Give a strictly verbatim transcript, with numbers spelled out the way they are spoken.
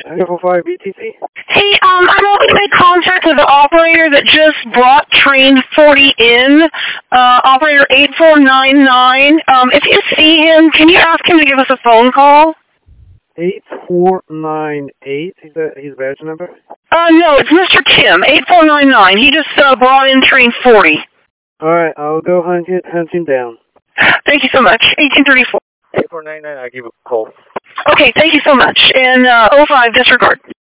Level five B T C. Hey, um, I'm hoping to make contact with the operator that just brought train forty in, uh, operator eight four nine nine. Um, if you see him, can you ask him to give us a phone call? eight four nine eight, is that his badge number? Uh, no, it's Mister Tim, eight four nine nine. He just, uh, brought in train forty. Alright, I'll go hunt, it, hunt him down. Thank you so much. eighteen thirty-four. eight four nine nine, I'll give a call. Okay, thank you so much. And, uh, oh five, disregard.